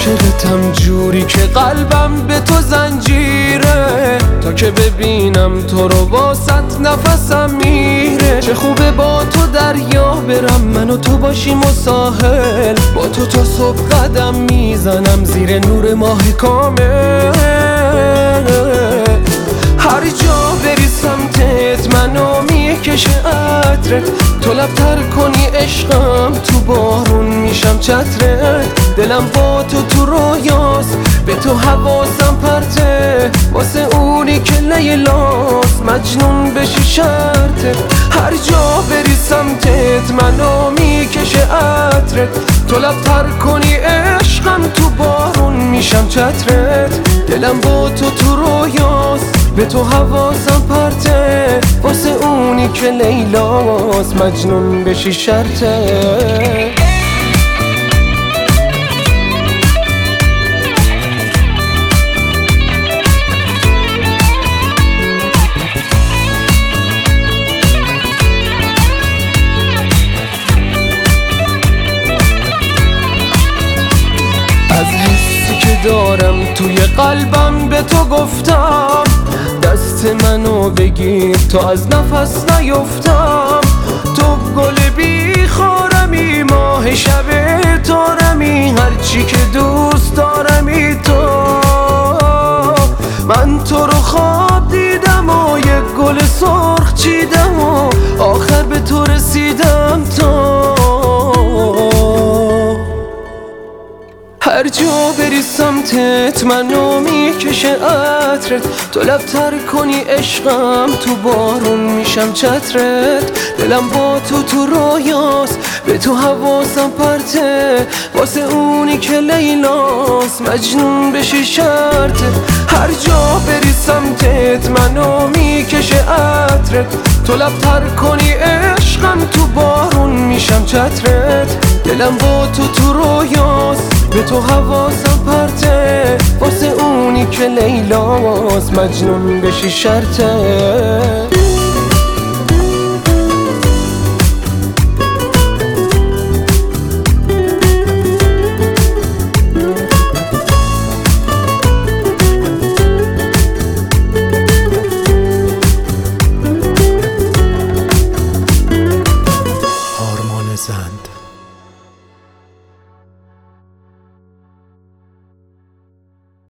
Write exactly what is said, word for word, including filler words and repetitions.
عاشقتم جوری که قلبم به تو زنجیره، تا که ببینم تو رو واسط نفسم میره. چه خوبه با تو دریا برم، من و تو باشیم و ساحل، با تو تا صبح قدم میزنم زیر نور ماه کامل. هر جا بری سمتت منو میکشه عطرت، تو لبتر کنی عشقم تو بارون میشم چترت. دلم با تو تو رویاست، به تو حواسم پرته، واسه اونی که لیلاست مجنون بشی شرطه. هر جا بری سمتت منو میکشه عطرت، تو لبتر کنی عشقم تو بارون میشم چترت. دلم با تو تو رویاست، به تو حواسم پرته، واسه اونی که لیلاست مجنون بشی شرطه. از حسی که دارم توی قلبم به تو گفتم، دست منو بگیر تا از نفس نیفتم. تو گل بیخارمی، ماه شب تارمی، هرچی که دوست دارمی تو. من تو رو خواب دیدم و یک گل سرخ چیدم و آخر به تو رسیدم تا. هر جا بری سمتت منو میکشه عطرت، تو لبتر کنی عشقم تو بارون میشم چترت. دلم با تو تو رویاست، به تو حواسم پرته، واسه اونی که لیلاست مجنون بشی شرطه. هر جا بری سمتت منو میکشه عطرت، تو لبتر کنی عشقم تو بارون میشم چترت. دلم با تو تو رویاست، به تو حواسم پرته، واسه اونی که لیلاست مجنون بشی شرطه. آرمان زند.